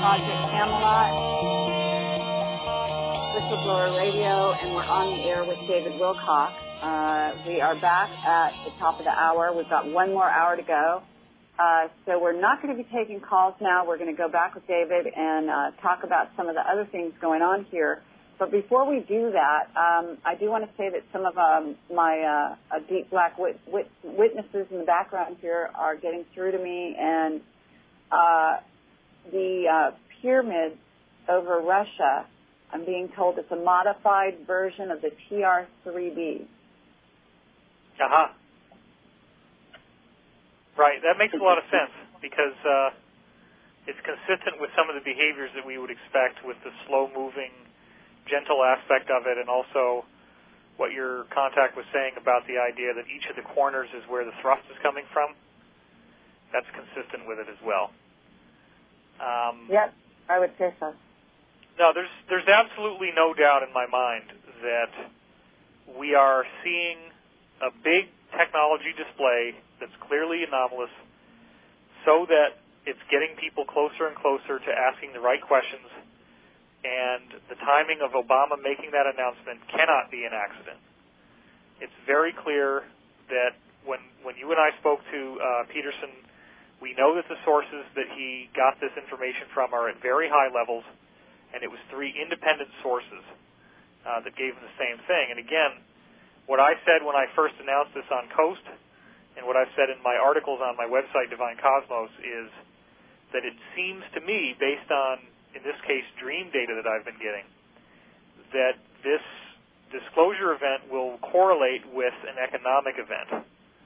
Project Camelot, Whistleblower Radio, and we're on the air with David Wilcock. We are back at the top of the hour. We've got one more hour to go. So we're not going to be taking calls now. We're going to go back with David and talk about some of the other things going on here. But before we do that, I do want to say that some of my deep black witnesses in the background here are getting through to me, and the pyramids over Russia, I'm being told it's a modified version of the TR-3B. Uh-huh. Right. That makes a lot of sense because it's consistent with some of the behaviors that we would expect with the slow-moving, gentle aspect of it, and also what your contact was saying about the idea that each of the corners is where the thrust is coming from. That's consistent with it as well. Yep, I would say so. No, there's absolutely no doubt in my mind that we are seeing a big technology display that's clearly anomalous so that it's getting people closer and closer to asking the right questions, and the timing of Obama making that announcement cannot be an accident. It's very clear that when you and I spoke to Peterson, we know that the sources that he got this information from are at very high levels, and it was 3 independent sources that gave him the same thing. And again, what I said when I first announced this on Coast, and what I've said in my articles on my website, Divine Cosmos, is that it seems to me, based on, in this case, dream data that I've been getting, that this disclosure event will correlate with an economic event.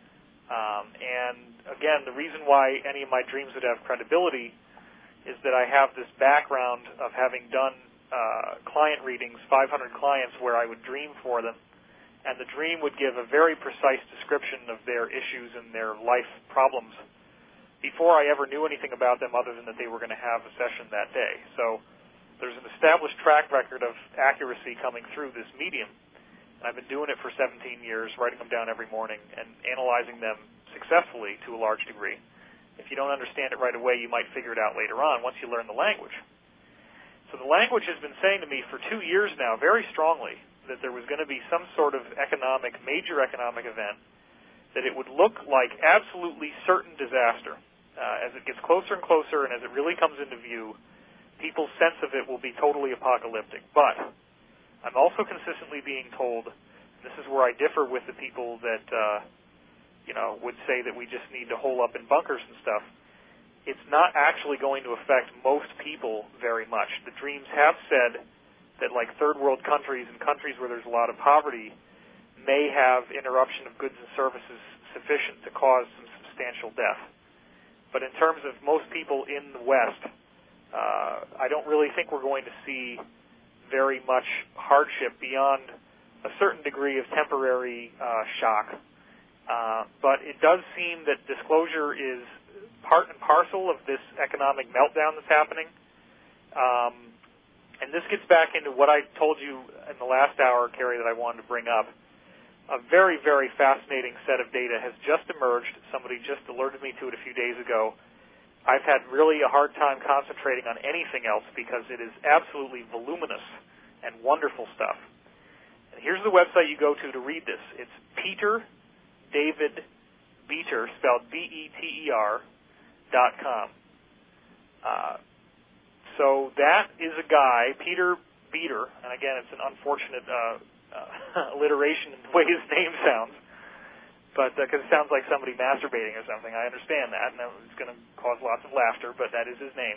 And again, the reason why any of my dreams would have credibility is that I have this background of having done client readings, 500 clients, where I would dream for them, and the dream would give a very precise description of their issues and their life problems before I ever knew anything about them other than that they were going to have a session that day. So there's an established track record of accuracy coming through this medium. And I've been doing it for 17 years, writing them down every morning and analyzing them successfully to a large degree. If you don't understand it right away, you might figure it out later on once you learn the language. So the language has been saying to me for 2 years now very strongly that there was going to be some sort of major economic event, that it would look like absolutely certain disaster. As it gets closer and closer and as it really comes into view, people's sense of it will be totally apocalyptic. But I'm also consistently being told, and this is where I differ with the people that would say that we just need to hole up in bunkers and stuff, it's not actually going to affect most people very much. The dreams have said that like third world countries and countries where there's a lot of poverty may have interruption of goods and services sufficient to cause some substantial death. But in terms of most people in the West, I don't really think we're going to see very much hardship beyond a certain degree of temporary shock. But it does seem that disclosure is part and parcel of this economic meltdown that's happening. And this gets back into what I told you in the last hour, Carrie, that I wanted to bring up. A very, very fascinating set of data has just emerged. Somebody just alerted me to it a few days ago. I've had really a hard time concentrating on anything else because it is absolutely voluminous and wonderful stuff. And here's the website you go to read this. It's Peter David Beter, spelled BETER.com. So that is a guy, Peter Beter, and again, it's an unfortunate alliteration in the way his name sounds, but because it sounds like somebody masturbating or something. I understand that, and it's going to cause lots of laughter, but that is his name.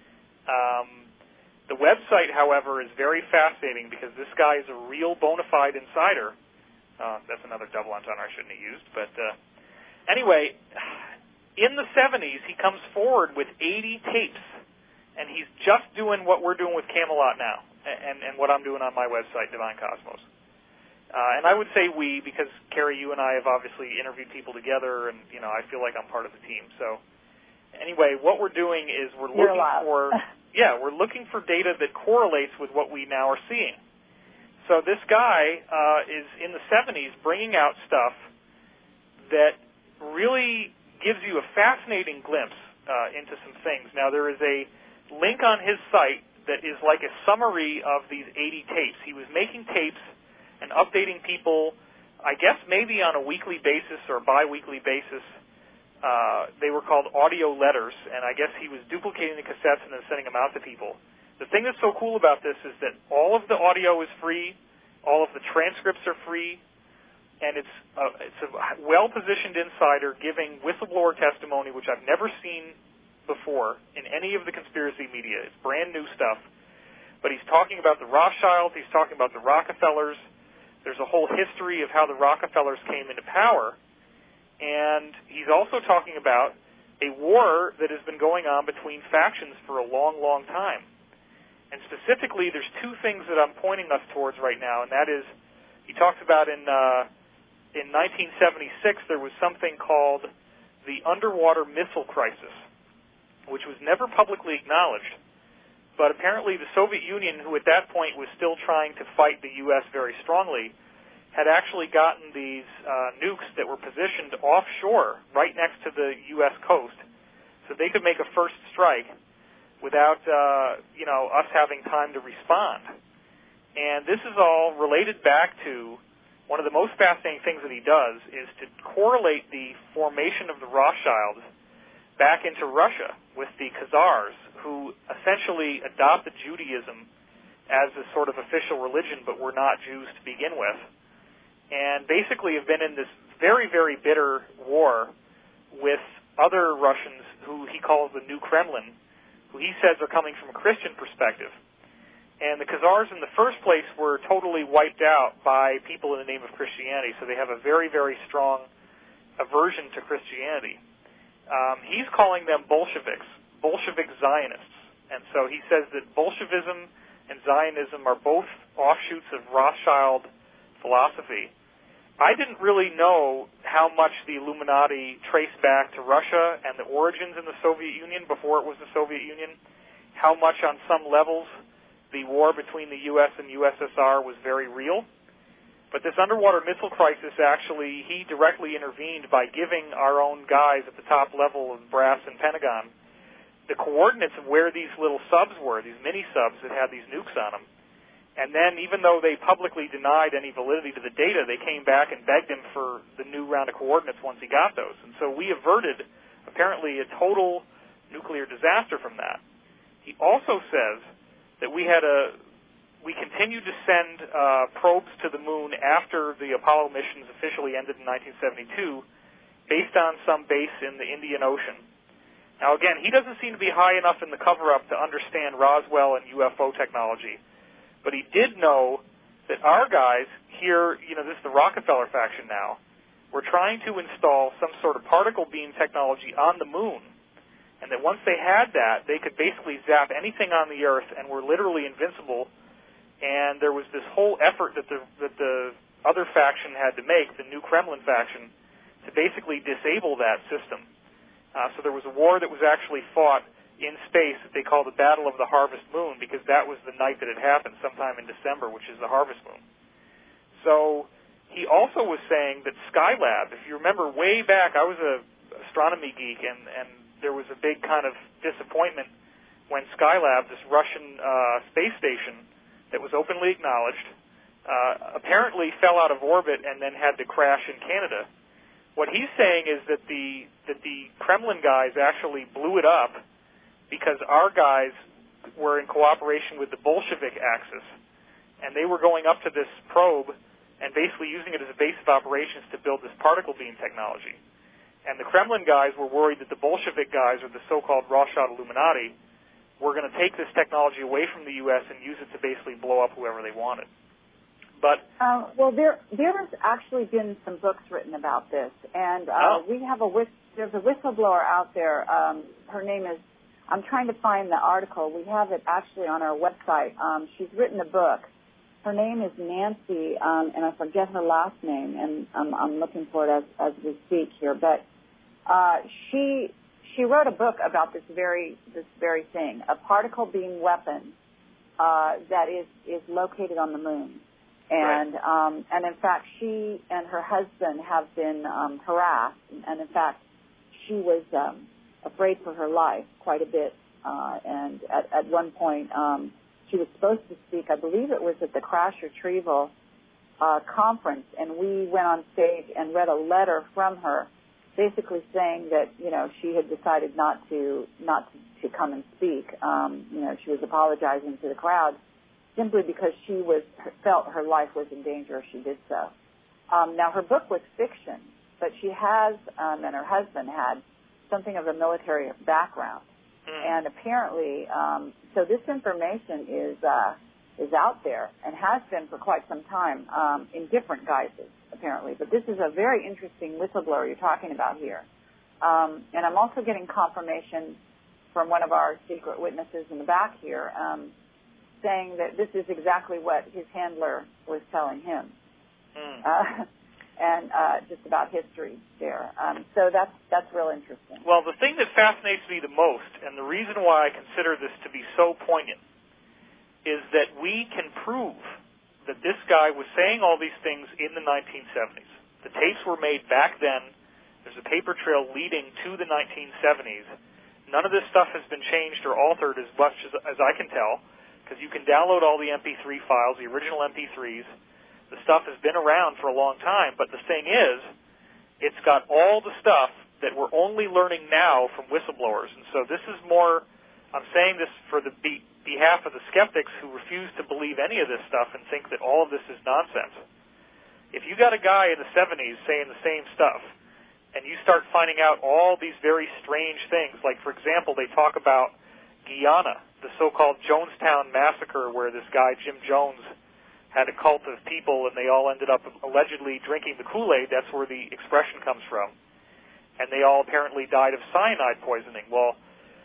The website, however, is very fascinating because this guy is a real bona fide insider. That's another double entendre I shouldn't have used, but anyway, in the 70s, he comes forward with 80 tapes, and he's just doing what we're doing with Camelot now, and what I'm doing on my website, Divine Cosmos. And I would say we, because Carrie, you and I have obviously interviewed people together, and I feel like I'm part of the team. So anyway, what we're doing is we're looking we're looking for data that correlates with what we now are seeing. So this guy is in the 70s bringing out stuff that really gives you a fascinating glimpse into some things. Now, there is a link on his site that is like a summary of these 80 tapes. He was making tapes and updating people, I guess maybe on a weekly basis or bi-weekly basis. They were called audio letters, and I guess he was duplicating the cassettes and then sending them out to people. The thing that's so cool about this is that all of the audio is free, all of the transcripts are free, and it's a well-positioned insider giving whistleblower testimony, which I've never seen before in any of the conspiracy media. It's brand new stuff. But he's talking about the Rothschilds, he's talking about the Rockefellers. There's a whole history of how the Rockefellers came into power. And he's also talking about a war that has been going on between factions for a long, long time. And specifically, there's two things that I'm pointing us towards right now, and that is, he talks about in 1976 there was something called the underwater missile crisis, which was never publicly acknowledged. But apparently the Soviet Union, who at that point was still trying to fight the U.S. very strongly, had actually gotten these nukes that were positioned offshore right next to the U.S. coast so they could make a first strike without us having time to respond. And this is all related back to one of the most fascinating things that he does is to correlate the formation of the Rothschilds back into Russia with the Khazars, who essentially adopted Judaism as a sort of official religion but were not Jews to begin with, and basically have been in this very, very bitter war with other Russians who he calls the New Kremlin, who he says are coming from a Christian perspective. And the Khazars in the first place were totally wiped out by people in the name of Christianity, so they have a very, very strong aversion to Christianity. He's calling them Bolsheviks, Bolshevik Zionists. And so he says that Bolshevism and Zionism are both offshoots of Rothschild philosophy. I didn't really know how much the Illuminati traced back to Russia and the origins in the Soviet Union before it was the Soviet Union, how much on some levels the war between the U.S. and USSR was very real. But this underwater missile crisis, actually, he directly intervened by giving our own guys at the top level of brass and Pentagon the coordinates of where these little subs were, these mini-subs that had these nukes on them. And then, even though they publicly denied any validity to the data, they came back and begged him for the new round of coordinates once he got those. And so we averted, apparently, a total nuclear disaster from that. He also says that we continued to send probes to the moon after the Apollo missions officially ended in 1972, based on some base in the Indian Ocean. Now, again, he doesn't seem to be high enough in the cover-up to understand Roswell and UFO technology, but he did know that our guys here, this is the Rockefeller faction now, were trying to install some sort of particle beam technology on the moon, and that once they had that, they could basically zap anything on the Earth and were literally invincible. And there was this whole effort that the other faction had to make, the New Kremlin faction, to basically disable that system. So there was a war that was actually fought in space that they call the Battle of the Harvest Moon, because that was the night that it happened, sometime in December, which is the Harvest Moon. So he also was saying that Skylab, if you remember way back, I was an astronomy geek, and there was a big kind of disappointment when Skylab, this Russian space station that was openly acknowledged, apparently fell out of orbit and then had to crash in Canada. What he's saying is that the Kremlin guys actually blew it up because our guys were in cooperation with the Bolshevik Axis, and they were going up to this probe and basically using it as a base of operations to build this particle beam technology. And the Kremlin guys were worried that the Bolshevik guys, or the so-called Rothschild Illuminati, were going to take this technology away from the U.S. and use it to basically blow up whoever they wanted. But well, there has actually been some books written about this, and there's a whistleblower out there. Her name is, I'm trying to find the article. We have it actually on our website. She's written a book. Her name is Nancy, and I forget her last name, and I'm looking for it as we speak here. But she wrote a book about this very thing, a particle beam weapon that is located on the moon. And right. And in fact, she and her husband have been harassed, and in fact, she was afraid for her life quite a bit And at one point, she was supposed to speak, I believe it was at the Crash Retrieval conference, and we went on stage and read a letter from her basically saying that, she had decided not to come and speak. She was apologizing to the crowd simply because she felt her life was in danger if she did so. Now, her book was fiction, but she has, and her husband had, something of a military background. And apparently, so this information is out there and has been for quite some time in different guises, apparently. But this is a very interesting whistleblower you're talking about here. And I'm also getting confirmation from one of our secret witnesses in the back here saying that this is exactly what his handler was telling him. And just about history there. So that's real interesting. Well, the thing that fascinates me the most, and the reason why I consider this to be so poignant, is that we can prove that this guy was saying all these things in the 1970s. The tapes were made back then. There's a paper trail leading to the 1970s. None of this stuff has been changed or altered as much as I can tell, because you can download all the MP3 files, the original MP3s. The stuff has been around for a long time, but the thing is, it's got all the stuff that we're only learning now from whistleblowers. And so this is more, I'm saying this for the behalf of the skeptics who refuse to believe any of this stuff and think that all of this is nonsense. If you got a guy in the 70s saying the same stuff, and you start finding out all these very strange things, like, for example, they talk about Guyana, the so-called Jonestown massacre, where this guy, Jim Jones, had a cult of people, and they all ended up allegedly drinking the Kool-Aid. That's where the expression comes from. And they all apparently died of cyanide poisoning. Well,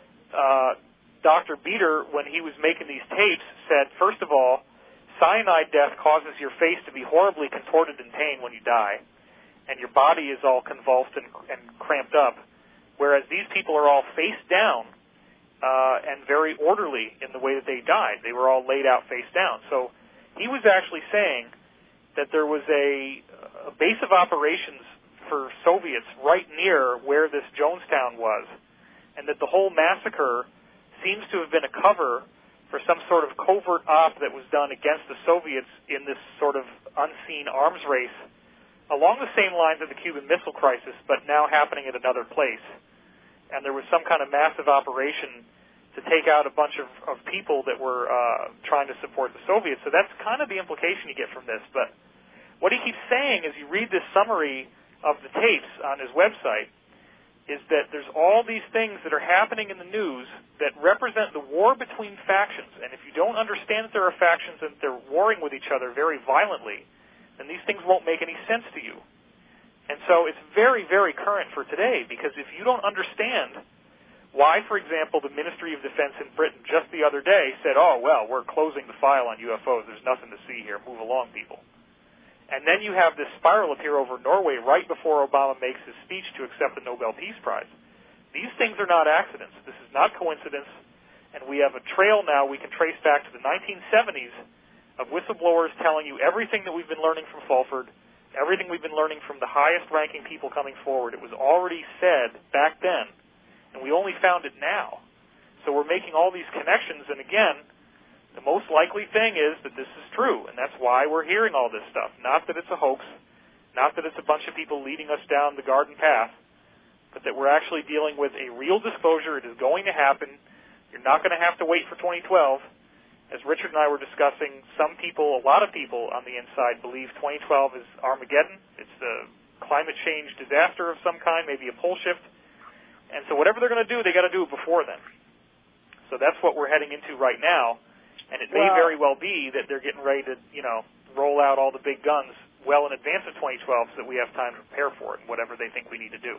Dr. Beater, when he was making these tapes, said, first of all, cyanide death causes your face to be horribly contorted in pain when you die, and your body is all convulsed and cramped up, whereas these people are all face down and very orderly in the way that they died. They were all laid out face down. So he was actually saying that there was a base of operations for Soviets right near where this Jonestown was, and that the whole massacre seems to have been a cover for some sort of covert op that was done against the Soviets in this sort of unseen arms race along the same lines of the Cuban Missile Crisis, but now happening at another place. And there was some kind of massive operation to take out a bunch of people that were trying to support the Soviets. So that's kind of the implication you get from this. But what he keeps saying as you read this summary of the tapes on his website is that there's all these things that are happening in the news that represent the war between factions. And if you don't understand that there are factions and they're warring with each other very violently, then these things won't make any sense to you. And so it's very, very current for today, because if you don't understand why, for example, the Ministry of Defense in Britain just the other day said, oh, well, we're closing the file on UFOs. There's nothing to see here. Move along, people. And then you have this spiral appear over Norway right before Obama makes his speech to accept the Nobel Peace Prize. These things are not accidents. This is not coincidence. And we have a trail now we can trace back to the 1970s of whistleblowers telling you everything that we've been learning from Fulford, everything we've been learning from the highest-ranking people coming forward. It was already said back then, and we only found it now. So we're making all these connections, and again, the most likely thing is that this is true, and that's why we're hearing all this stuff. Not that it's a hoax, not that it's a bunch of people leading us down the garden path, but that we're actually dealing with a real disclosure. It is going to happen. You're not going to have to wait for 2012. As Richard and I were discussing, some people, a lot of people on the inside believe 2012 is Armageddon. It's a climate change disaster of some kind, maybe a pole shift. And so whatever they're going to do, they got to do it before then. So that's what we're heading into right now. And it may very well be that they're getting ready to, roll out all the big guns well in advance of 2012 so that we have time to prepare for it and whatever they think we need to do.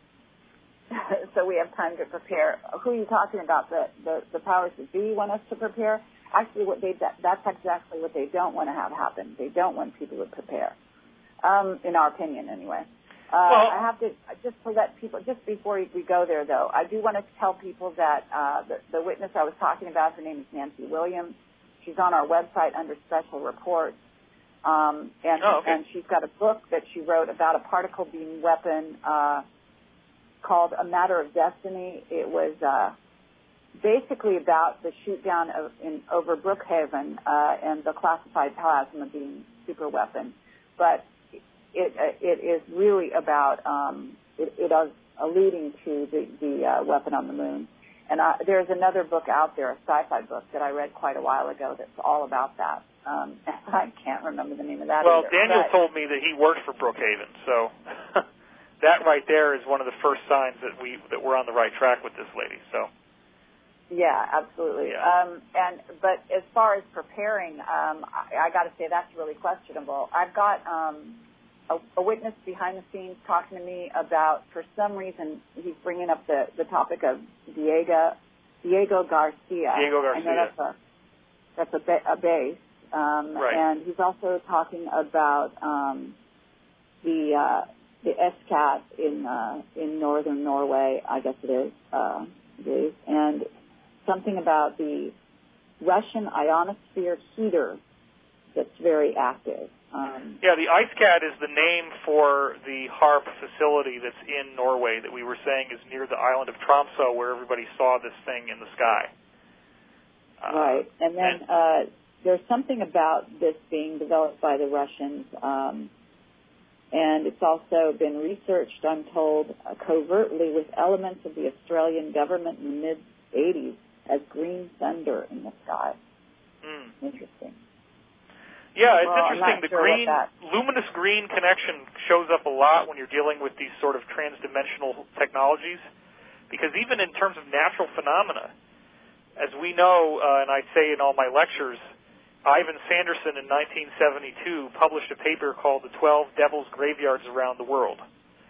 So we have time to prepare. Who are you talking about? The powers that be want us to prepare? Actually, that's exactly what they don't want to have happen. They don't want people to prepare, in our opinion anyway. I have to, just to let people, just before we go there, though, I do want to tell people that the witness I was talking about, her name is Nancy Williams. She's on our website under special reports. And she's got a book that she wrote about a particle beam weapon called A Matter of Destiny. It was basically about the shoot down over Brookhaven and the classified plasma being super weapon, but it is really about it is alluding to the weapon on the moon. And there's another book out there, a sci-fi book that I read quite a while ago that's all about that. I can't remember the name of that. Well, either, Daniel told me that he worked for Brookhaven, so that right there is one of the first signs that we're on the right track with this lady. So. Yeah, absolutely. Yeah. But as far as preparing, I got to say that's really questionable. I've got a witness behind the scenes talking to me about, for some reason, he's bringing up the topic of Diego Garcia. Diego Garcia. I know that's a base. Right. And he's also talking about the SCAT in northern Norway, I guess it is, and something about the Russian ionosphere heater that's very active. Yeah, the IceCat is the name for the HARP facility that's in Norway that we were saying is near the island of Tromsø, where everybody saw this thing in the sky. Right. And then there's something about this being developed by the Russians, and it's also been researched, I'm told, covertly with elements of the Australian government in the mid-'80s as green thunder in the sky. Interesting. Yeah, it's interesting. The luminous green connection shows up a lot when you're dealing with these sort of transdimensional technologies, because even in terms of natural phenomena, as we know, and I say in all my lectures, Ivan Sanderson in 1972 published a paper called The 12 Devil's Graveyards Around the World.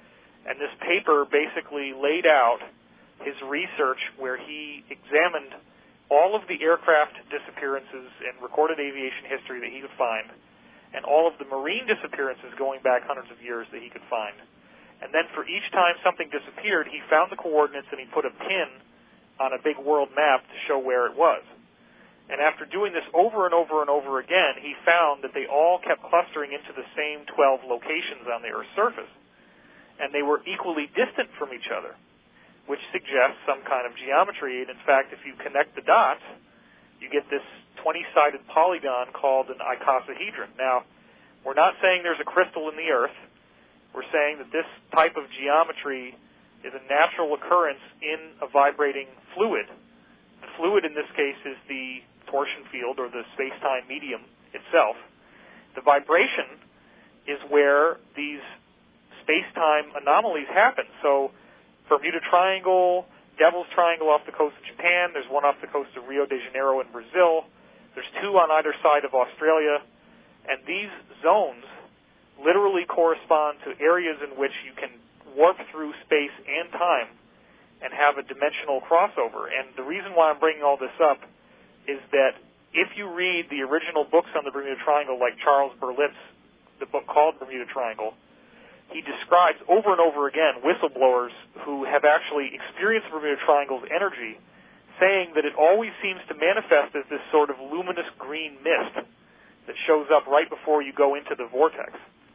And this paper basically laid out his research where he examined all of the aircraft disappearances in recorded aviation history that he could find, and all of the marine disappearances going back hundreds of years that he could find. And then for each time something disappeared, he found the coordinates and he put a pin on a big world map to show where it was. And after doing this over and over and over again, he found that they all kept clustering into the same 12 locations on the Earth's surface. And they were equally distant from each other, which suggests some kind of geometry. And in fact, if you connect the dots, you get this 20-sided polygon called an icosahedron. Now, we're not saying there's a crystal in the Earth. We're saying that this type of geometry is a natural occurrence in a vibrating fluid. The fluid in this case is the torsion field or the space-time medium itself. The vibration is where these space-time anomalies happen. So Bermuda Triangle, Devil's Triangle off the coast of Japan, there's one off the coast of Rio de Janeiro in Brazil, there's two on either side of Australia, and these zones literally correspond to areas in which you can warp through space and time and have a dimensional crossover. And the reason why I'm bringing all this up is that if you read the original books on the Bermuda Triangle, like Charles Berlitz, the book called Bermuda Triangle, he describes over and over again whistleblowers who have actually experienced the Bermuda Triangle's energy, saying that it always seems to manifest as this sort of luminous green mist that shows up right before you go into the vortex.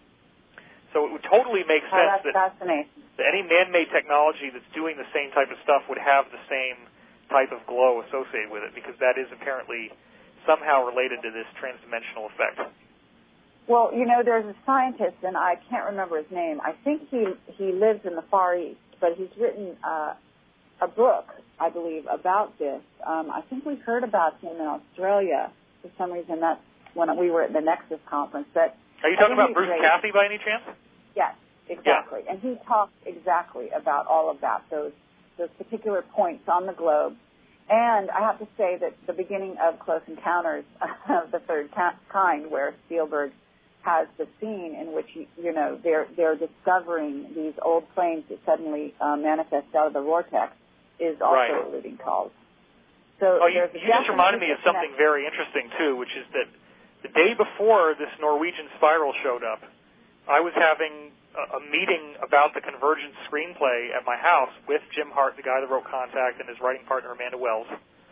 So it would totally make sense that any man-made technology that's doing the same type of stuff would have the same type of glow associated with it, because that is apparently somehow related to this transdimensional effect. Well, you know, there's a scientist, and I can't remember his name. I think he lives in the Far East, but he's written a book, I believe, about this. I think we heard about him in Australia for some reason. That's when we were at the Nexus conference. But are you talking about Bruce Cathy by any chance? Yes, exactly. Yeah. And he talked exactly about all of that, those particular points on the globe. And I have to say that the beginning of Close Encounters of the Third Kind, where Spielberg has the scene in which, you know, they're discovering these old planes that suddenly manifest out of the vortex, is also alluding calls. So you just reminded me of something very interesting, too, which is that the day before this Norwegian spiral showed up, I was having a meeting about the Convergence screenplay at my house with Jim Hart, the guy that wrote Contact, and his writing partner, Amanda Wells.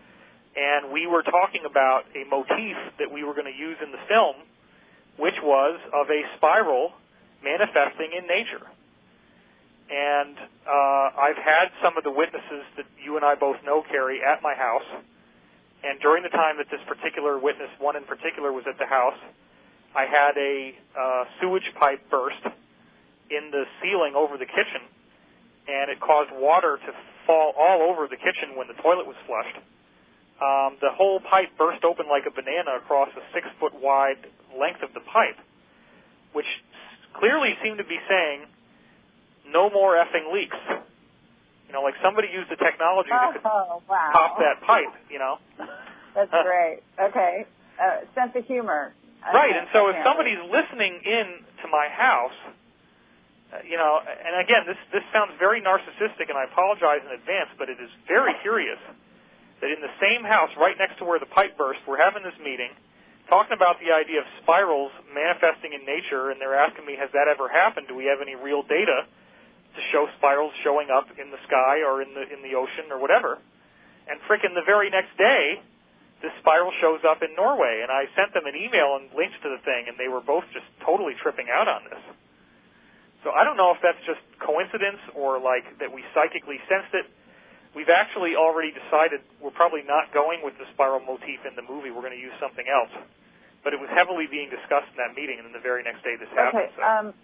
And we were talking about a motif that we were going to use in the film, which was of a spiral manifesting in nature. And I've had some of the witnesses that you and I both know, Carrie, at my house. And during the time that this particular witness, one in particular, was at the house, I had a sewage pipe burst in the ceiling over the kitchen, and it caused water to fall all over the kitchen when the toilet was flushed. The whole pipe burst open like a banana across a 6-foot wide length of the pipe, which clearly seemed to be saying, no more effing leaks. You know, like somebody used the technology that could pop that pipe, you know. That's great. Okay. Sense of humor. Right, and so if somebody's listening in to my house, you know, and again, this sounds very narcissistic, and I apologize in advance, but it is very curious that in the same house, right next to where the pipe burst, we're having this meeting, talking about the idea of spirals manifesting in nature, and they're asking me, has that ever happened? Do we have any real data to show spirals showing up in the sky or in the ocean or whatever? And frickin' the very next day, this spiral shows up in Norway, and I sent them an email and links to the thing, and they were both just totally tripping out on this. So I don't know if that's just coincidence or like that we psychically sensed it. We've actually already decided we're probably not going with the spiral motif in the movie. We're going to use something else. But it was heavily being discussed in that meeting, and then the very next day this happened. Okay, so.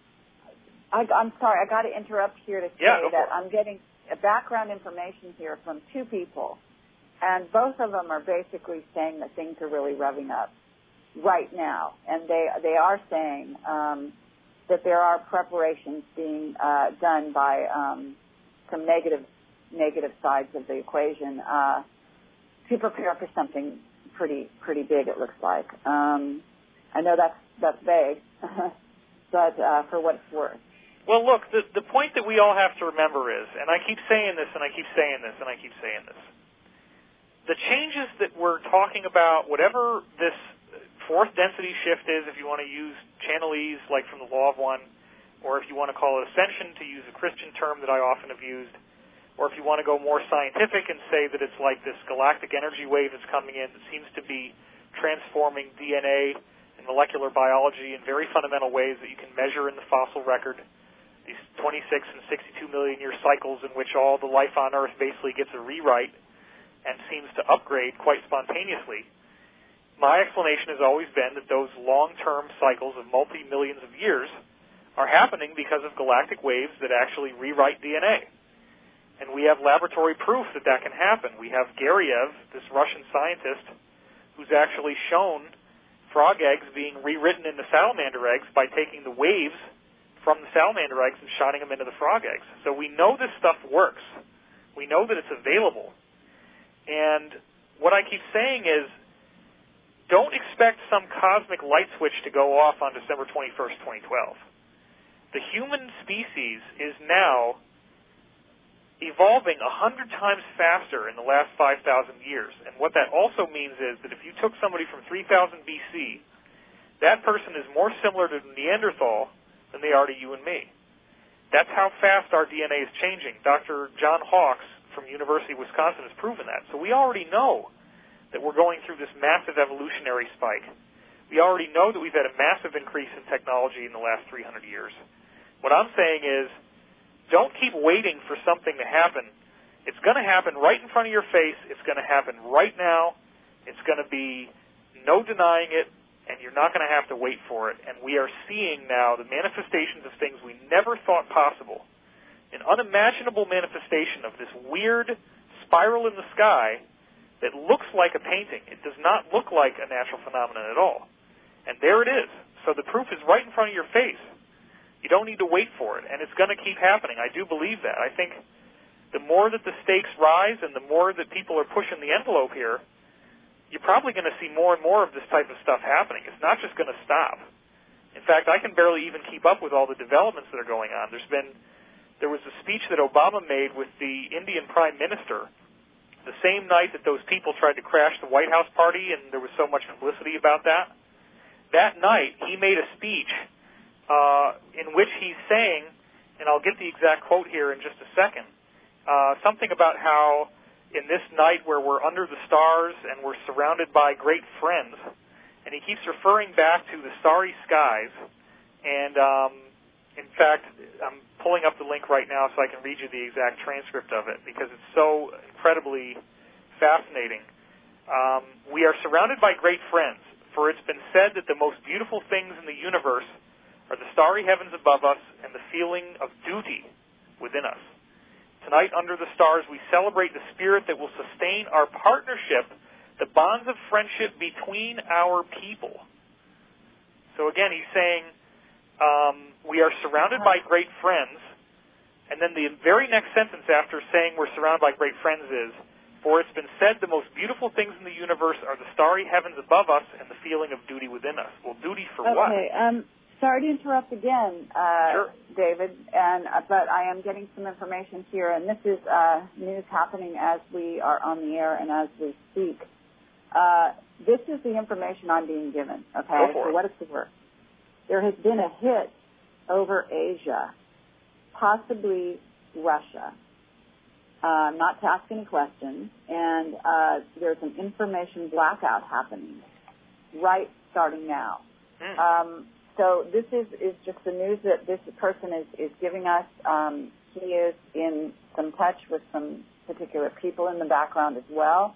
I'm sorry, I got to interrupt here to say that I'm getting background information here from two people, and both of them are basically saying that things are really revving up right now, and they are saying that there are preparations being done by some negative sides of the equation to prepare for something pretty big. It looks like. I know that's vague, but for what it's worth. Well, look, the point that we all have to remember is, and I keep saying this, and I keep saying this, and I keep saying this, the changes that we're talking about, whatever this fourth density shift is, if you want to use channelese, like from the Law of One, or if you want to call it ascension, to use a Christian term that I often have used, or if you want to go more scientific and say that it's like this galactic energy wave that's coming in that seems to be transforming DNA and molecular biology in very fundamental ways that you can measure in the fossil record, these 26 and 62 million year cycles in which all the life on Earth basically gets a rewrite and seems to upgrade quite spontaneously. My explanation has always been that those long-term cycles of multi-millions of years are happening because of galactic waves that actually rewrite DNA. And we have laboratory proof that that can happen. We have Gariev, this Russian scientist, who's actually shown frog eggs being rewritten into salamander eggs by taking the waves from the salamander eggs and shining them into the frog eggs. So we know this stuff works. We know that it's available. And what I keep saying is, don't expect some cosmic light switch to go off on December 21st, 2012. The human species is now evolving 100 times faster in the last 5,000 years. And what that also means is that if you took somebody from 3000 BC, that person is more similar to Neanderthal than they are to you and me. That's how fast our DNA is changing. Dr. John Hawks from University of Wisconsin has proven that. So we already know that we're going through this massive evolutionary spike. We already know that we've had a massive increase in technology in the last 300 years. What I'm saying is, don't keep waiting for something to happen. It's going to happen right in front of your face. It's going to happen right now. It's going to be no denying it, and you're not going to have to wait for it. And we are seeing now the manifestations of things we never thought possible. An unimaginable manifestation of this weird spiral in the sky that looks like a painting. It does not look like a natural phenomenon at all. And there it is. So the proof is right in front of your face. You don't need to wait for it, and it's going to keep happening. I do believe that. I think the more that the stakes rise and the more that people are pushing the envelope here, you're probably going to see more and more of this type of stuff happening. It's not just going to stop. In fact, I can barely even keep up with all the developments that are going on. There was a speech that Obama made with the Indian Prime Minister the same night that those people tried to crash the White House party, and there was so much publicity about that. That night, he made a speech in which he's saying, and I'll get the exact quote here in just a second, something about how in this night where we're under the stars and we're surrounded by great friends, and he keeps referring back to the starry skies, and In fact, I'm pulling up the link right now so I can read you the exact transcript of it because it's so incredibly fascinating. We are surrounded by great friends, for it's been said that the most beautiful things in the universe are the starry heavens above us and the feeling of duty within us. Tonight, under the stars, we celebrate the spirit that will sustain our partnership, the bonds of friendship between our people. So again, he's saying we are surrounded by great friends, and then the very next sentence after saying we're surrounded by great friends is, for it's been said the most beautiful things in the universe are the starry heavens above us and the feeling of duty within us. Well, duty for what? Okay, sorry to interrupt again, Sure. David, but I am getting some information here, and this is news happening as we are on the air and as we speak. This is the information I'm being given, okay? Go for it. So what is the word? There has been a hit over Asia, possibly Russia. Not to ask any questions, and there's an information blackout happening right starting now. So this is just the news that this person is giving us. He is in some touch with some particular people in the background as well.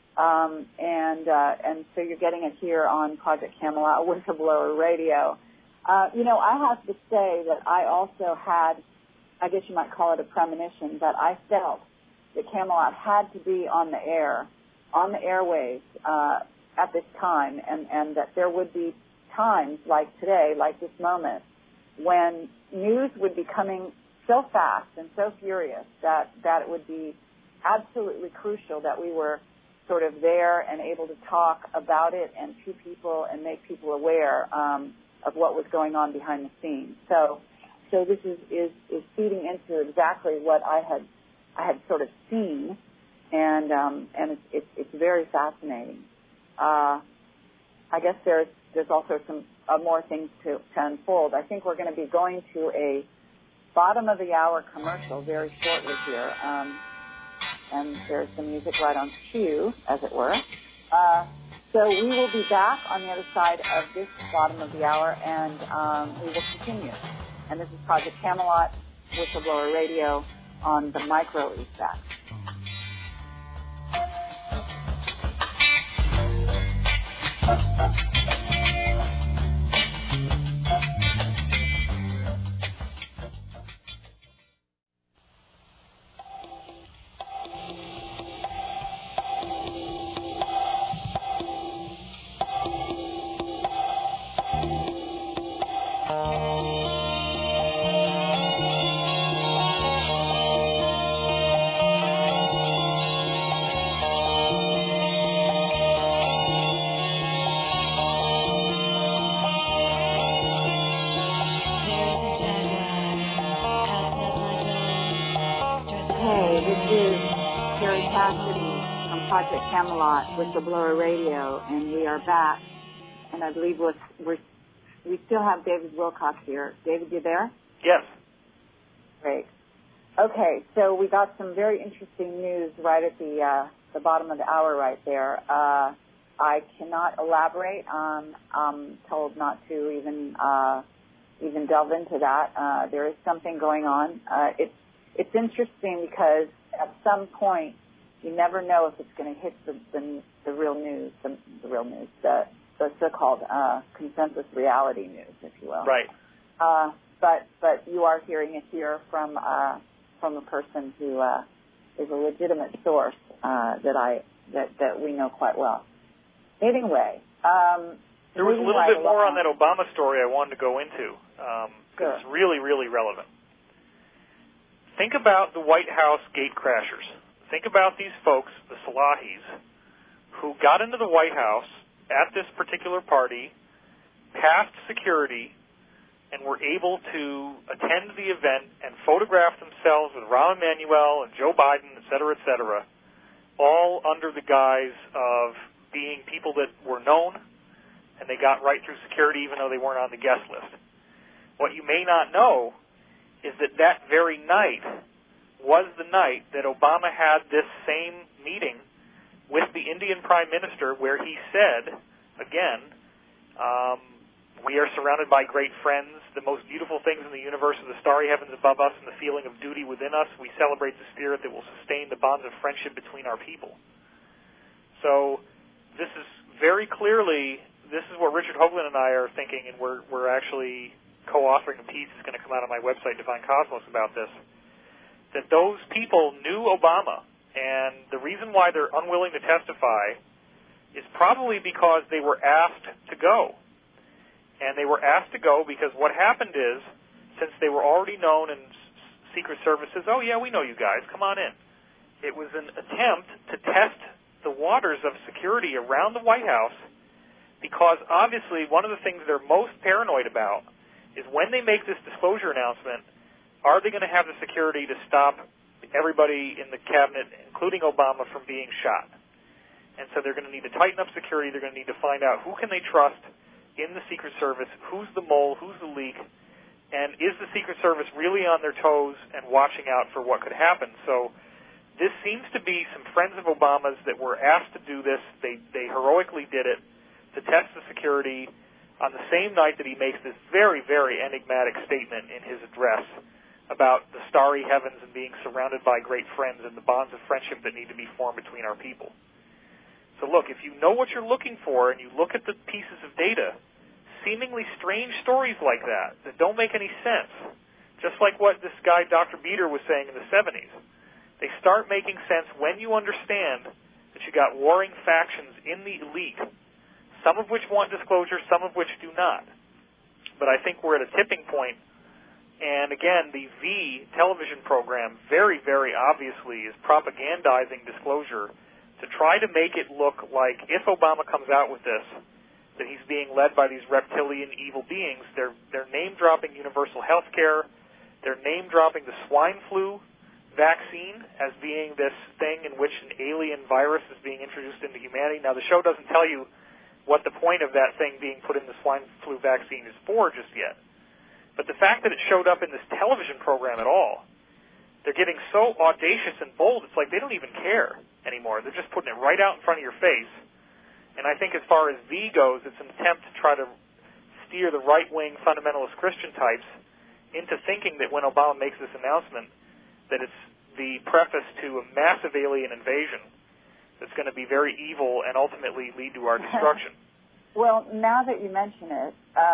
And so you're getting it here on Project Camelot Whistleblower Radio. I have to say that I also had, I guess you might call it a premonition, but I felt that Camelot had to be on the air, on the airwaves at this time, and that there would be times like today, like this moment, when news would be coming so fast and so furious that it would be absolutely crucial that we were sort of there and able to talk about it and to people and make people aware of what was going on behind the scenes. So this is feeding into exactly what I had sort of seen, and it's very fascinating. I guess there's also some more things to unfold. I think we're going to be going to a bottom of the hour commercial very shortly here, and there's some music right on cue, as it were. So we will be back on the other side of this bottom of the hour, and we will continue. And this is Project Camelot, Whistleblower Radio, on the micro effect. Project Camelot, Whistleblower Radio, and we are back. And I believe we still have David Wilcox here. David, you there? Yes. Great. Okay, so we got some very interesting news right at the bottom of the hour right there. I cannot elaborate. I'm told not to even delve into that. There is something going on. It's interesting because at some point you never know if it's going to hit the real news, the so-called consensus reality news, if you will. Right. But you are hearing it here from a person who is a legitimate source that we know quite well. Anyway, there was a little bit more on that Obama story I wanted to go into because it's really, really relevant. Think about the White House gatecrashers. Think about these folks, the Salahis, who got into the White House at this particular party, passed security, and were able to attend the event and photograph themselves with Rahm Emanuel and Joe Biden, et cetera, all under the guise of being people that were known, and they got right through security even though they weren't on the guest list. What you may not know is that very night was the night that Obama had this same meeting with the Indian Prime Minister where he said, again, We are surrounded by great friends. The most beautiful things in the universe are the starry heavens above us and the feeling of duty within us. We celebrate the spirit that will sustain the bonds of friendship between our people. So this is very clearly, this is what Richard Hoagland and I are thinking, and we're actually co-authoring a piece that's going to come out on my website, Divine Cosmos, about this, that those people knew Obama, and the reason why they're unwilling to testify is probably because they were asked to go. And they were asked to go because what happened is, since they were already known in Secret Services, oh yeah, we know you guys, come on in. It was an attempt to test the waters of security around the White House, because obviously one of the things they're most paranoid about is when they make this disclosure announcement, are they going to have the security to stop everybody in the cabinet, including Obama, from being shot? And so they're going to need to tighten up security. They're going to need to find out who can they trust in the Secret Service, who's the mole, who's the leak, and is the Secret Service really on their toes and watching out for what could happen? So this seems to be some friends of Obama's that were asked to do this. They heroically did it to test the security on the same night that he makes this very, very enigmatic statement in his address about the starry heavens and being surrounded by great friends and the bonds of friendship that need to be formed between our people. So look, if you know what you're looking for and you look at the pieces of data, seemingly strange stories like that don't make any sense, just like what this guy Dr. Beater was saying in the 70s, they start making sense when you understand that you got warring factions in the elite, some of which want disclosure, some of which do not. But I think we're at a tipping point, and again, the V television program very, very obviously is propagandizing disclosure to try to make it look like if Obama comes out with this, that he's being led by these reptilian evil beings. They're name-dropping universal health care. They're name-dropping the swine flu vaccine as being this thing in which an alien virus is being introduced into humanity. Now, the show doesn't tell you what the point of that thing being put in the swine flu vaccine is for just yet. But the fact that it showed up in this television program at all, they're getting so audacious and bold, it's like they don't even care anymore. They're just putting it right out in front of your face. And I think as far as V goes, it's an attempt to try to steer the right-wing fundamentalist Christian types into thinking that when Obama makes this announcement, that it's the preface to a massive alien invasion that's going to be very evil and ultimately lead to our destruction. Well, now that you mention it,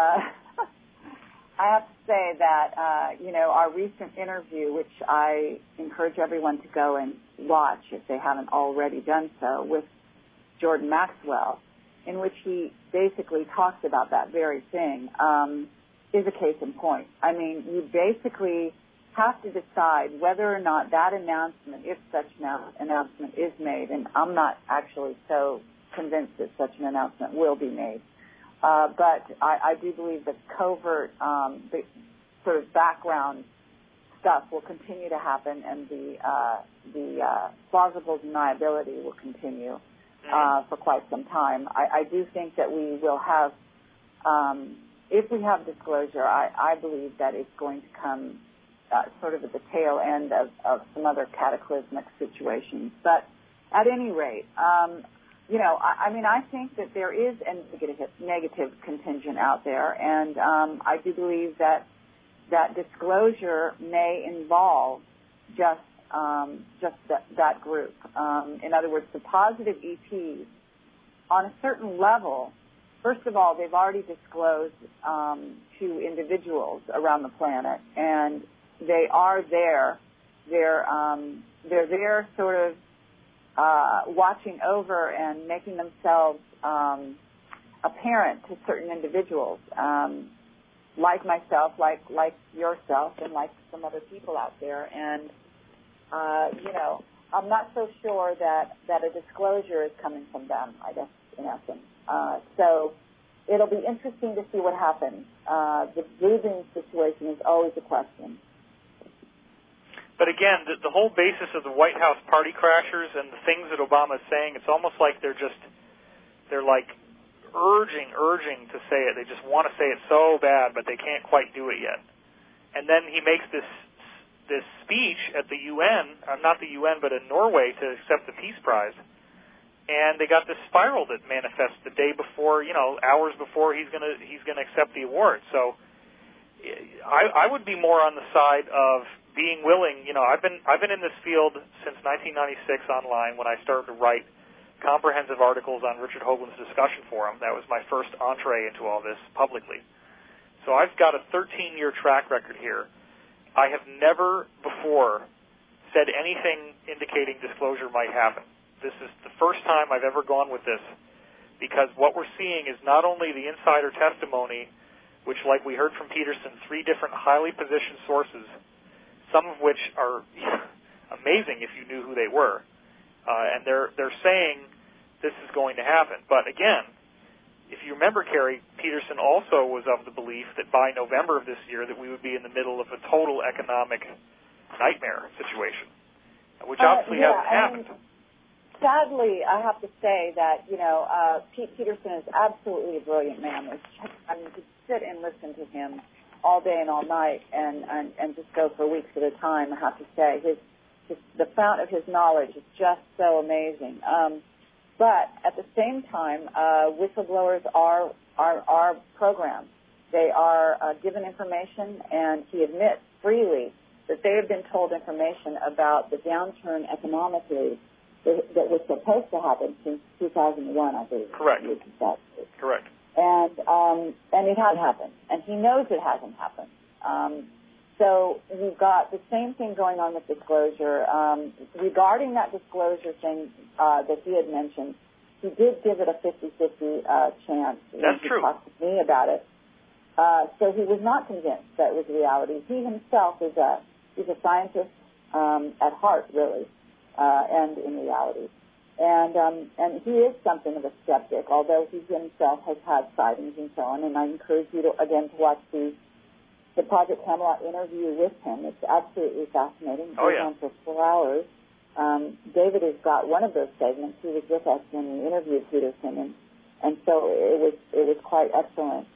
I have to say that, our recent interview, which I encourage everyone to go and watch if they haven't already done so, with Jordan Maxwell, in which he basically talks about that very thing, is a case in point. I mean, you basically have to decide whether or not that announcement, if such an announcement is made, and I'm not actually so convinced that such an announcement will be made, but I do believe that covert, the sort of background stuff will continue to happen, and the plausible deniability will continue for quite some time. I do think that we will have, if we have disclosure, I believe that it's going to come sort of at the tail end of some other cataclysmic situations. But at any rate, I think that there is a negative contingent out there, and I do believe that disclosure may involve just that group. In other words, the positive ETs, on a certain level, first of all, they've already disclosed to individuals around the planet, and they are there. They're there sort of watching over and making themselves apparent to certain individuals, like myself, like yourself, and like some other people out there. And, I'm not so sure that a disclosure is coming from them, I guess, in essence. So it'll be interesting to see what happens. The breathing situation is always a question. But again, the whole basis of the White House party crashers and the things that Obama is saying, it's almost like they're like urging to say it. They just want to say it so bad, but they can't quite do it yet. And then he makes this speech at the UN, not the UN, but in Norway, to accept the Peace Prize. and they got this spiral that manifests the day before, hours before he's gonna accept the award. So I would be more on the side of being willing. I've been in this field since 1996 online when I started to write comprehensive articles on Richard Hoagland's discussion forum. That was my first entree into all this publicly. So I've got a 13-year track record here. I have never before said anything indicating disclosure might happen. This is the first time I've ever gone with this, because what we're seeing is not only the insider testimony, which, like we heard from Peterson, 3 different highly positioned sources, some of which are amazing if you knew who they were, and they're saying this is going to happen. But again, if you remember, Carrie, Peterson also was of the belief that by November of this year that we would be in the middle of a total economic nightmare situation, which obviously hasn't happened. Sadly, I have to say that, Pete Peterson is absolutely a brilliant man. To sit and listen to him all day and all night and just go for weeks at a time, I have to say. The fount of his knowledge is just so amazing. But at the same time, whistleblowers are programmed. They are given information, and he admits freely that they have been told information about the downturn economically that was supposed to happen since 2001, I believe. Correct. Correct. And it has happened, and he knows it hasn't happened. So you've got the same thing going on with disclosure. Regarding that disclosure thing that he had mentioned, he did give it a 50-50 chance. That's true. He talked to me about it. So he was not convinced that it was reality. He himself is he's a scientist at heart, really, and in reality. And he is something of a skeptic, although he himself has had sightings and so on. And I encourage you to watch the Project Camelot interview with him. It's absolutely fascinating. It goes on for 4 hours. David has got one of those segments. He was with us when we interviewed Peterson, and so it was quite excellent.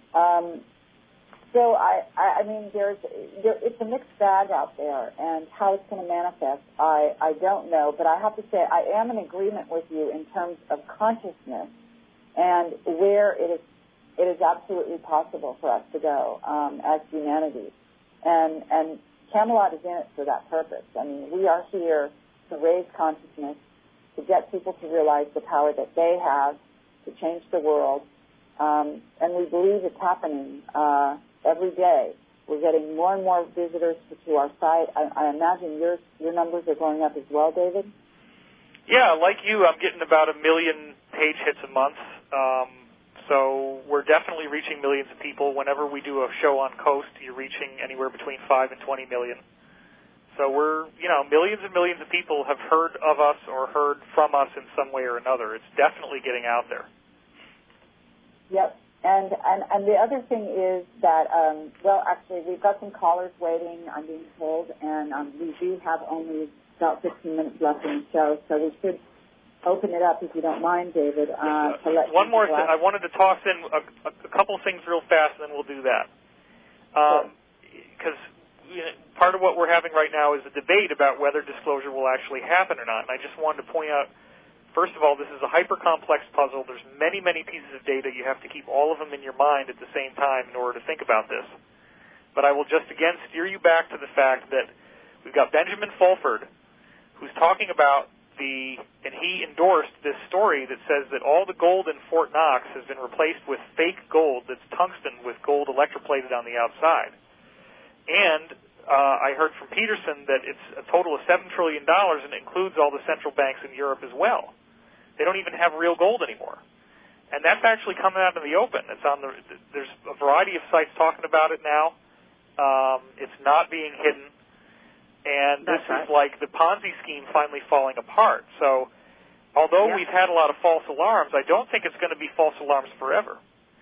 So I mean, it's a mixed bag out there, and how it's going to manifest, I don't know. But I have to say, I am in agreement with you in terms of consciousness and where it is absolutely possible for us to go as humanity. And Camelot is in it for that purpose. I mean, we are here to raise consciousness, to get people to realize the power that they have to change the world. And we believe it's happening every day. We're getting more and more visitors to our site. I imagine your numbers are going up as well, David? Yeah, like you, I'm getting about 1 million page hits a month. So we're definitely reaching millions of people. Whenever we do a show on Coast, you're reaching anywhere between 5 and 20 million. So we're, millions and millions of people have heard of us or heard from us in some way or another. It's definitely getting out there. Yep. And the other thing is that, actually, we've got some callers waiting, I'm being told, and we do have only about 15 minutes left in the show, so we should open it up, if you don't mind, David. To let one more thing. I wanted to toss in a couple of things real fast, and then we'll do that. Because part of what we're having right now is a debate about whether disclosure will actually happen or not. And I just wanted to point out, first of all, this is a hyper-complex puzzle. There's many, many pieces of data. You have to keep all of them in your mind at the same time in order to think about this. But I will just again steer you back to the fact that we've got Benjamin Fulford, who's talking about and he endorsed this story that says that all the gold in Fort Knox has been replaced with fake gold that's tungsten with gold electroplated on the outside. And I heard from Peterson that it's a total of $7 trillion, and it includes all the central banks in Europe as well. They don't even have real gold anymore. And that's actually coming out in the open. There's a variety of sites talking about it now. It's not being hidden. And this is like the Ponzi scheme finally falling apart. So although we've had a lot of false alarms, I don't think it's going to be false alarms forever.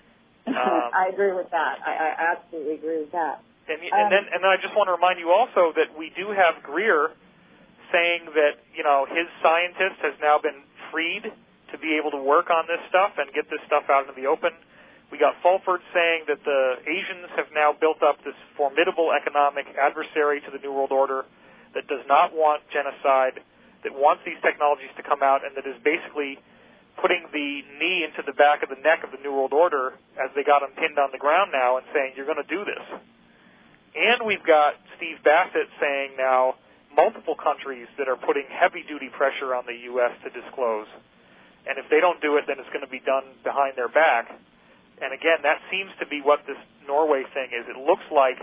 I agree with that. I absolutely agree with that. And then I just want to remind you also that we do have Greer saying that, his scientist has now been freed to be able to work on this stuff and get this stuff out into the open. We got Fulford saying that the Asians have now built up this formidable economic adversary to the New World Order that does not want genocide, that wants these technologies to come out and that is basically putting the knee into the back of the neck of the New World Order as they got them pinned on the ground now and saying, you're going to do this. And we've got Steve Bassett saying now multiple countries that are putting heavy-duty pressure on the U.S. to disclose. And if they don't do it, then it's going to be done behind their back. And again, that seems to be what this Norway thing is. It looks like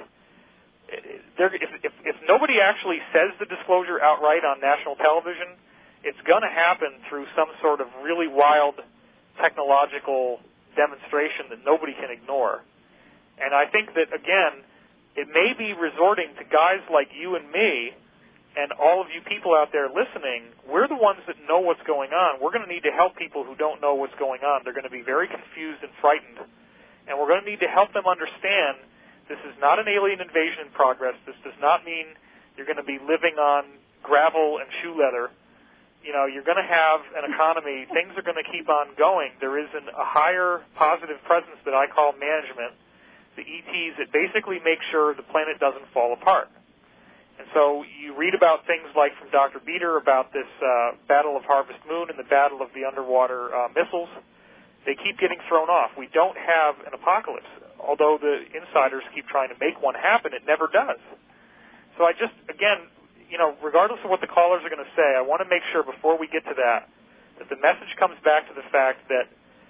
if nobody actually says the disclosure outright on national television, it's going to happen through some sort of really wild technological demonstration that nobody can ignore. And I think that, again, it may be resorting to guys like you and me and all of you people out there listening. We're the ones that know what's going on. We're going to need to help people who don't know what's going on. They're going to be very confused and frightened. And we're going to need to help them understand this is not an alien invasion in progress. This does not mean you're going to be living on gravel and shoe leather. You know, you're going to have an economy. Things are going to keep on going. There is a higher positive presence that I call management, the ETs, that basically make sure the planet doesn't fall apart. And so you read about things like from Dr. Beater about this Battle of Harvest Moon and the Battle of the Underwater Missiles. They keep getting thrown off. We don't have an apocalypse. Although the insiders keep trying to make one happen, it never does. So I just, again, you know, regardless of what the callers are going to say, I want to make sure before we get to that the message comes back to the fact that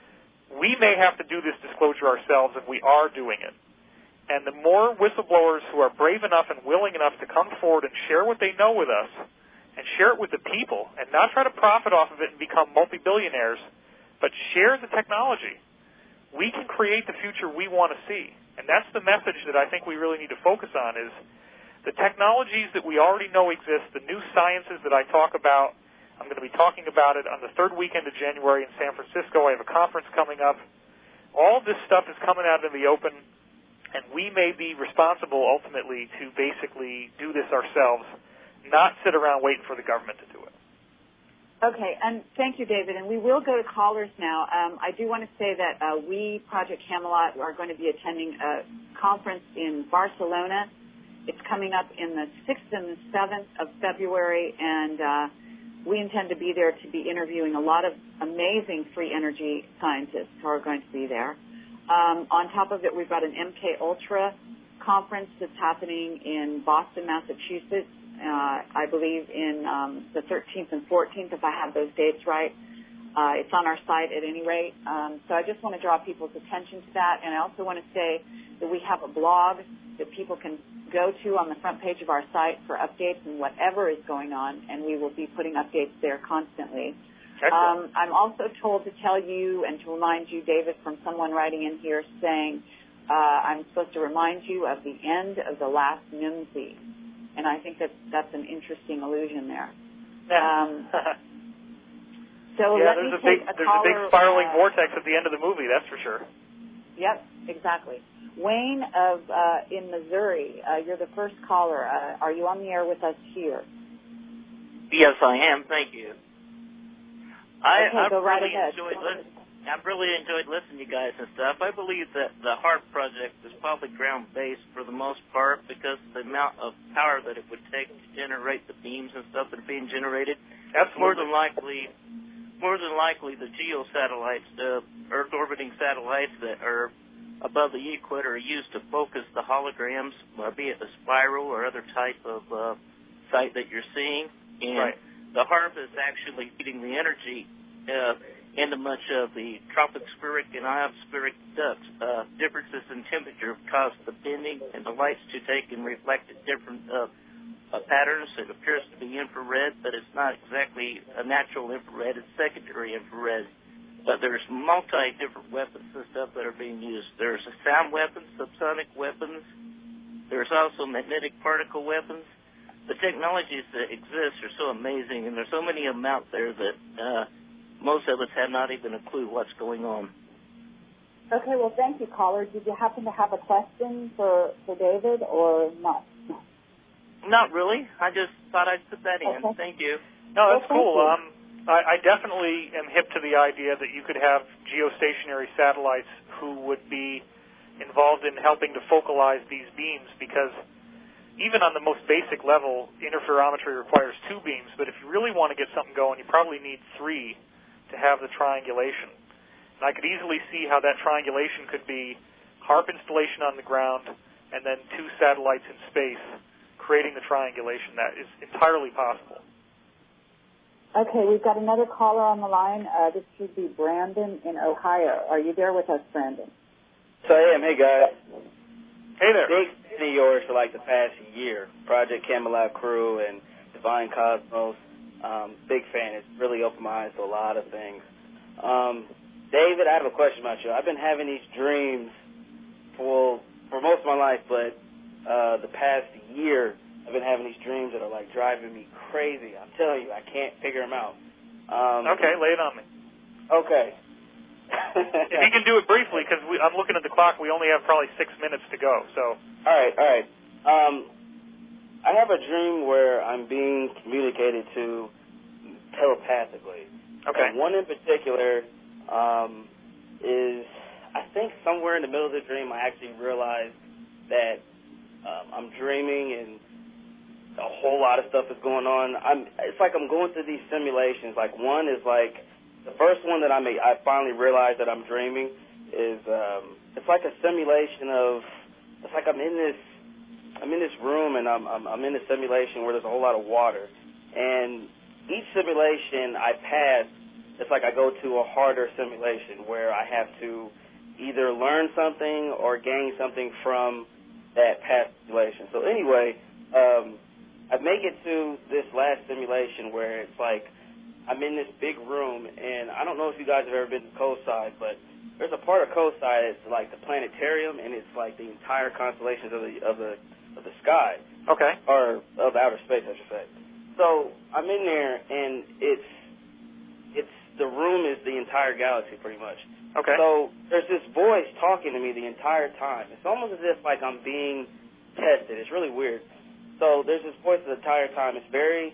we may have to do this disclosure ourselves, and we are doing it. And the more whistleblowers who are brave enough and willing enough to come forward and share what they know with us and share it with the people and not try to profit off of it and become multi-billionaires, but share the technology, we can create the future we want to see. And that's the message that I think we really need to focus on is the technologies that we already know exist, the new sciences that I talk about. I'm going to be talking about it on the third weekend of January in San Francisco. I have a conference coming up. All this stuff is coming out in the open, and we may be responsible ultimately to basically do this ourselves, not sit around waiting for the government to do it. Okay, and thank you, David. And we will go to callers now. I do want to say that we, Project Camelot, are going to be attending a conference in Barcelona. It's coming up in the 6th and the 7th of February, and we intend to be there to be interviewing a lot of amazing free energy scientists who are going to be there. On top of it, we've got an MK Ultra conference that's happening in Boston, Massachusetts, I believe in the 13th and 14th, if I have those dates right. It's on our site at any rate. So I just want to draw people's attention to that. And I also want to say that we have a blog that people can go to on the front page of our site for updates and whatever is going on, and we will be putting updates there constantly. I'm also told to tell you and to remind you, David, from someone writing in here saying I'm supposed to remind you of the end of the last Nimsy. And I think that's an interesting allusion there. So yeah, let me there's a big spiraling vortex at the end of the movie, that's for sure. Yep, exactly. Wayne in Missouri, you're the first caller. Are you on the air with us here? Yes, I am. Thank you. Go right ahead. I've really enjoyed listening to you guys and stuff. I believe that the HAARP project is probably ground-based for the most part because of the amount of power that it would take to generate the beams and stuff that are being generated. Absolutely. More than likely the GEO satellites, the Earth-orbiting satellites that are above the equator are used to focus the holograms, be it the spiral or other type of site that you're seeing. And right. The HAARP is actually feeding the energy into much of the tropospheric and ionospheric ducts. Differences in temperature cause the bending and the lights to take and reflect at different patterns. It appears to be infrared, but it's not exactly a natural infrared. It's secondary infrared. But there's different weapons and stuff that are being used. There's sound weapons, subsonic weapons. There's also magnetic particle weapons. The technologies that exist are so amazing, and there's so many of them out there that most of us have not even a clue what's going on. Okay, well, thank you, caller. Did you happen to have a question for David or not? Not really. I just thought I'd put that in. Okay. Thank you. No, that's cool. I definitely am hip to the idea that you could have geostationary satellites who would be involved in helping to focalize these beams because, even on the most basic level, interferometry requires 2 beams, but if you really want to get something going, you probably need 3 to have the triangulation. And I could easily see how that triangulation could be HARP installation on the ground and then 2 satellites in space creating the triangulation. That is entirely possible. Okay, we've got another caller on the line. This should be Brandon in Ohio. Are you there with us, Brandon? So I am. Hey, guys. Hey there. Big fan of yours for like the past year. Project Camelot crew and Divine Cosmos. Big fan. It's really opened my eyes to a lot of things. David, I have a question about you. I've been having these dreams for most of my life, but the past year I've been having these dreams that are like driving me crazy. I'm telling you, I can't figure them out. Okay, lay it on me. Okay. If you can do it briefly, because I'm looking at the clock, we only have probably 6 minutes to go. So. All right. I have a dream where I'm being communicated to telepathically. Okay. And one in particular is, I think somewhere in the middle of the dream, I actually realized that I'm dreaming and a whole lot of stuff is going on. It's like I'm going through these simulations. Like one is like the first one that I finally realized that I'm dreaming is it's like a simulation of, it's like I'm in this room and I'm in a simulation where there's a whole lot of water, and each simulation I pass, it's like I go to a harder simulation where I have to either learn something or gain something from that past simulation. So anyway, I make it to this last simulation where it's like I'm in this big room, and I don't know if you guys have ever been to Coastside, but there's a part of Coastside that's like the planetarium, and it's like the entire constellations of the sky. Okay. Or of outer space, I should say. So I'm in there, and it's the room is the entire galaxy pretty much. Okay. So there's this voice talking to me the entire time. It's almost as if like I'm being tested. It's really weird. So there's this voice the entire time. It's very,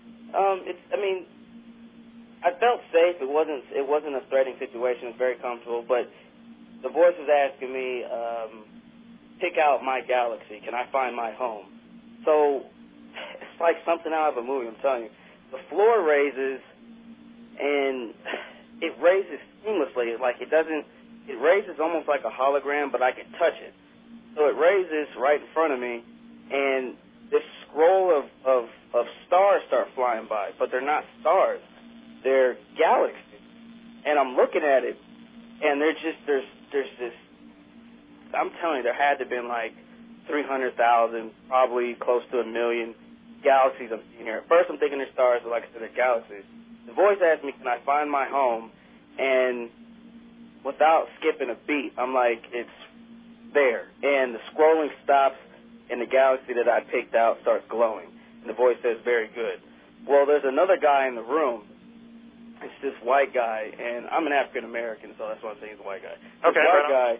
I felt safe. It wasn't a threatening situation. It's very comfortable. But the voice is asking me, pick out my galaxy. Can I find my home? So it's like something out of a movie, I'm telling you. The floor raises, and it raises seamlessly. Like it raises almost like a hologram, but I can touch it. So it raises right in front of me, and this scroll of stars start flying by, but they're not stars. They're galaxies. And I'm looking at it, and there's this, I'm telling you, there had to have been like 300,000, probably close to 1 million galaxies I'm seeing here. At first I'm thinking they're stars, but like I said, they're galaxies. The voice asked me, can I find my home? And without skipping a beat, I'm like, it's there. And the scrolling stops, and the galaxy that I picked out starts glowing. And the voice says, very good. Well, there's another guy in the room. It's this white guy, and I'm an African-American, so that's why I'm saying he's a white guy. Okay. This white guy,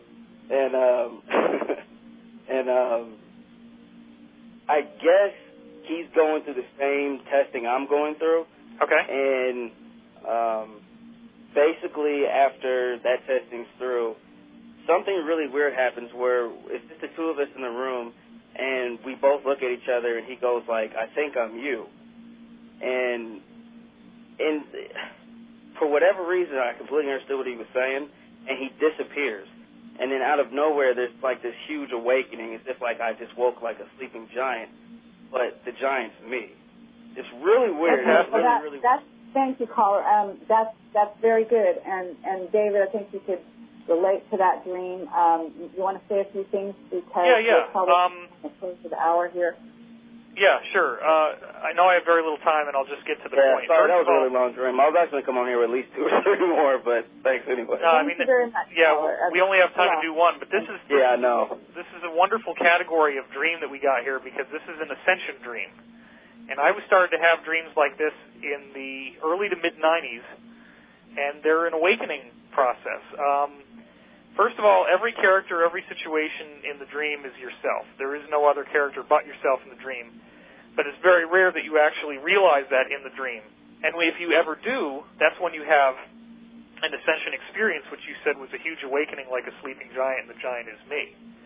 and I guess he's going through the same testing I'm going through. Okay. And basically after that testing's through, something really weird happens where it's just the two of us in the room, and we both look at each other, and he goes like, I think I'm you. And for whatever reason, I completely understood what he was saying, and he disappears. And then out of nowhere, there's like this huge awakening. It's just like I just woke like a sleeping giant, but the giant's me. It's really weird. Okay, thank you, caller. That's very good. And David, I think you could relate to that dream. You want to say a few things because we're probably close to the hour here. Yeah, sure. I know I have very little time, and I'll just get to the point. Sorry, that was a really long dream. I was actually going to come on here with at least 2 or 3 more, but thanks anyway. Thank you very much. Yeah, we only have time to do one, but this is I know. This is a wonderful category of dream that we got here because this is an ascension dream. And I was started to have dreams like this in the early to mid-'90s, and they're an awakening process. First of all, every character, every situation in the dream is yourself. There is no other character but yourself in the dream. But it's very rare that you actually realize that in the dream. And if you ever do, that's when you have an ascension experience, which you said was a huge awakening like a sleeping giant, and the giant is me.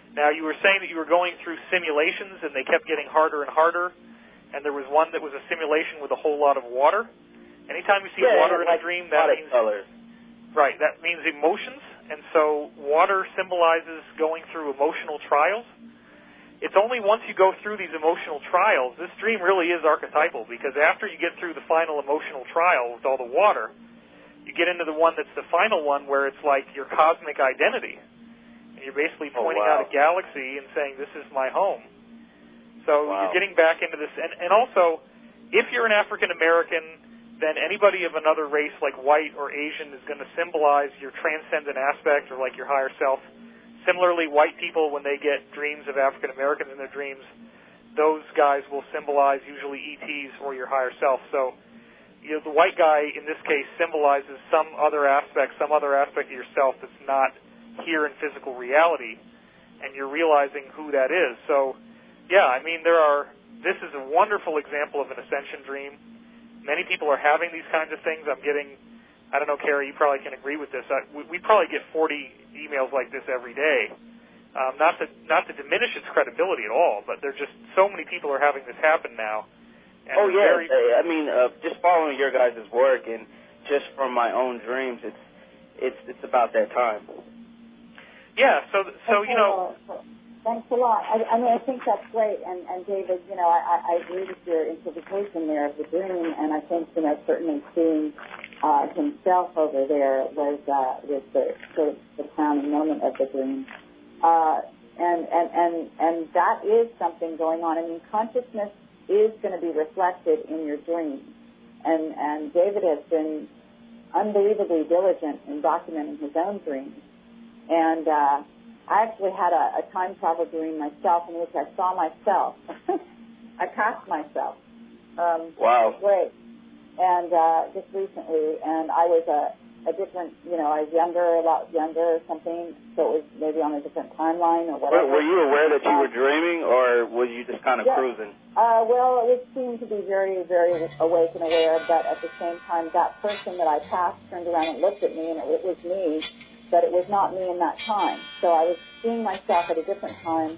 Now, you were saying that you were going through simulations, and they kept getting harder and harder, and there was one that was a simulation with a whole lot of water. Anytime you see water in a dream, that means colors. Right, that means emotions, and so water symbolizes going through emotional trials. It's only once you go through these emotional trials, this dream really is archetypal, because after you get through the final emotional trial with all the water, you get into the one that's the final one where it's like your cosmic identity. And you're basically pointing out a galaxy and saying, this is my home. So you're getting back into this. And also, if you're an African American, then anybody of another race like white or Asian is going to symbolize your transcendent aspect or like your higher self. Similarly, white people, when they get dreams of African Americans in their dreams, those guys will symbolize usually ETs or your higher self. So, you know, the white guy in this case symbolizes some other aspect of yourself that's not here in physical reality, and you're realizing who that is. So, yeah, I mean, this is a wonderful example of an ascension dream. Many people are having these kinds of things. I'm getting, I don't know, Carrie, you probably can agree with this. We probably get 40 emails like this every day. Not to diminish its credibility at all, but there's just so many people are having this happen now. And I mean, just following your guys' work and just from my own dreams, it's about that time. Yeah. So you know. Thanks a lot. I mean, I think that's great. And David, you know, I agree with your interpretation there of the dream. And I think, you know, certainly seeing himself over there was the sort of the crowning moment of the dream. And that is something going on. I mean, consciousness is going to be reflected in your dreams. And David has been unbelievably diligent in documenting his own dreams. And I actually had a time travel dream myself in which I saw myself. I cast myself. Wow. Great. And just recently, and I was a different, you know, I was a lot younger or something, so it was maybe on a different timeline or whatever. Were you aware that you were dreaming, or were you just kind of cruising? Well, it seemed to be very, very awake and aware, but at the same time, that person that I passed turned around and looked at me, and it was me. But it was not me in that time. So I was seeing myself at a different time.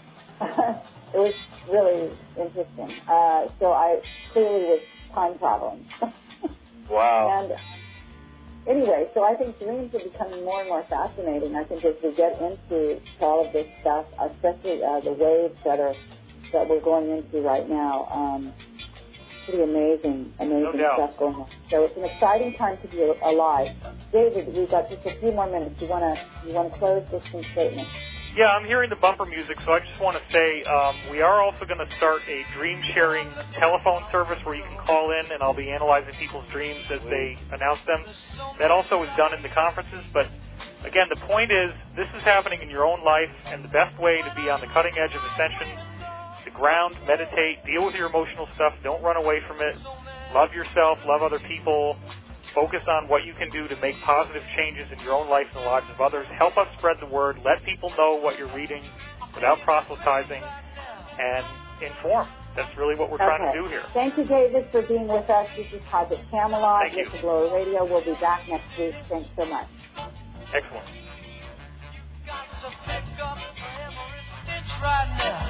It was really interesting. So I clearly was time traveling. Wow. And anyway, so I think dreams are becoming more and more fascinating. I think as we get into all of this stuff, especially the waves that we're going into right now, pretty amazing stuff going on. So it's an exciting time to be alive. David, we've got just a few more minutes. You want to close with some statements? Yeah, I'm hearing the bumper music, so I just want to say we are also going to start a dream-sharing telephone service where you can call in, and I'll be analyzing people's dreams as they announce them. That also is done in the conferences, but again, the point is this is happening in your own life, and the best way to be on the cutting edge of ascension, to ground, meditate, deal with your emotional stuff, don't run away from it, love yourself, love other people, focus on what you can do to make positive changes in your own life and the lives of others. Help us spread the word. Let people know what you're reading without proselytizing, and inform. That's really what we're trying to do here. Thank you, David, for being with us. This is Project Camelot, Whistleblower Radio. We'll be back next week. Thanks so much. Excellent. Got to pick up every stitch right now.